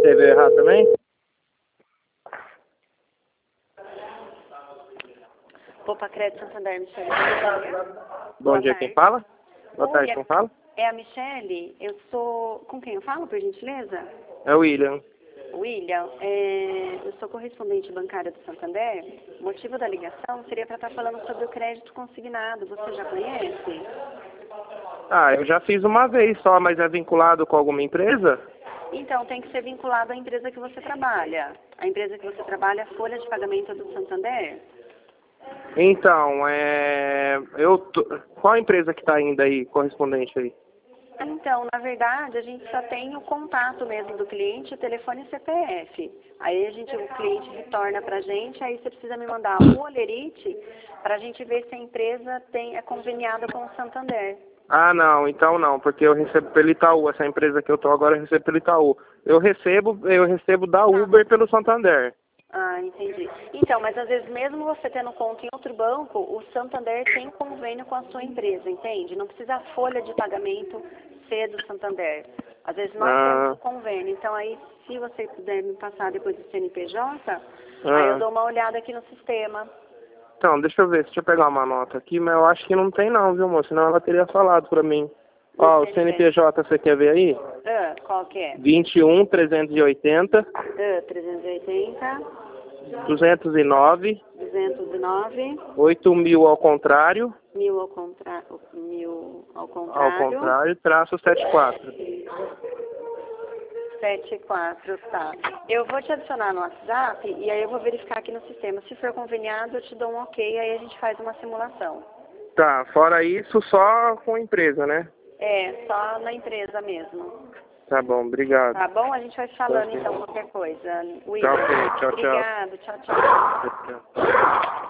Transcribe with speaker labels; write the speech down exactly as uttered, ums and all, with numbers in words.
Speaker 1: Escreveu errado também?
Speaker 2: Poupa Crédito Santander, Michele.
Speaker 1: Bom dia, quem fala? Boa
Speaker 2: Oi,
Speaker 1: tarde,
Speaker 2: é,
Speaker 1: quem fala?
Speaker 2: é a Michele. Eu sou... Com quem eu falo, por gentileza?
Speaker 1: É o William.
Speaker 2: William, é, eu sou correspondente bancária do Santander. O motivo da ligação seria para estar falando sobre o crédito consignado. Você já conhece?
Speaker 1: Ah, eu já fiz uma vez só, mas é vinculado com alguma empresa?
Speaker 2: Então, tem que ser vinculado à empresa que você trabalha. A empresa que você trabalha é a folha de pagamento do Santander.
Speaker 1: Então, é... Eu tô... Qual a empresa que tá ainda aí, correspondente aí?
Speaker 2: Então, na verdade, a gente só tem o contato mesmo do cliente, o telefone e C P F. Aí a gente, o cliente retorna pra gente, aí você precisa me mandar o olerite para a gente ver se a empresa tem, é conveniada com o Santander.
Speaker 1: Ah, não, então não, porque eu recebo pelo Itaú, essa empresa que eu tô agora eu recebo pelo Itaú. Eu recebo, eu recebo da Uber pelo Santander.
Speaker 2: Ah, entendi. Então, mas às vezes mesmo você tendo conta em outro banco, o Santander tem convênio com a sua empresa, entende? Não precisa a folha de pagamento ser do Santander. Às vezes nós
Speaker 1: Ah,
Speaker 2: temos o convênio. Então aí, se você puder me passar depois do C N P J,
Speaker 1: ah.
Speaker 2: aí eu dou uma olhada aqui no sistema.
Speaker 1: Então, deixa eu ver, deixa eu pegar uma nota aqui, mas eu acho que não tem não, viu, moço? Senão ela teria falado pra mim. Ó, o C N P J você quer ver aí?
Speaker 2: Ah, qual que é?
Speaker 1: vinte e um, trezentos e oitenta,
Speaker 2: Ah, trezentos e oitenta,
Speaker 1: duzentos e nove,
Speaker 2: duzentos e nove,
Speaker 1: oito mil ao contrário,
Speaker 2: mil ao contrário, mil ao
Speaker 1: ao
Speaker 2: contrário,
Speaker 1: contrário, traço setenta e quatro.
Speaker 2: sete quatro, tá. Eu vou te adicionar no WhatsApp e aí eu vou verificar aqui no sistema. Se for conveniado, eu te dou um ok, aí a gente faz uma simulação.
Speaker 1: Tá, fora isso, só com empresa, né?
Speaker 2: É, só na empresa mesmo.
Speaker 1: Tá bom, obrigado.
Speaker 2: Tá bom? A gente vai falando
Speaker 1: Tá,
Speaker 2: então qualquer coisa.
Speaker 1: Tá
Speaker 2: William,
Speaker 1: ok, tchau, tchau.
Speaker 2: obrigado. Tchau, tchau.
Speaker 1: Tchau, tchau.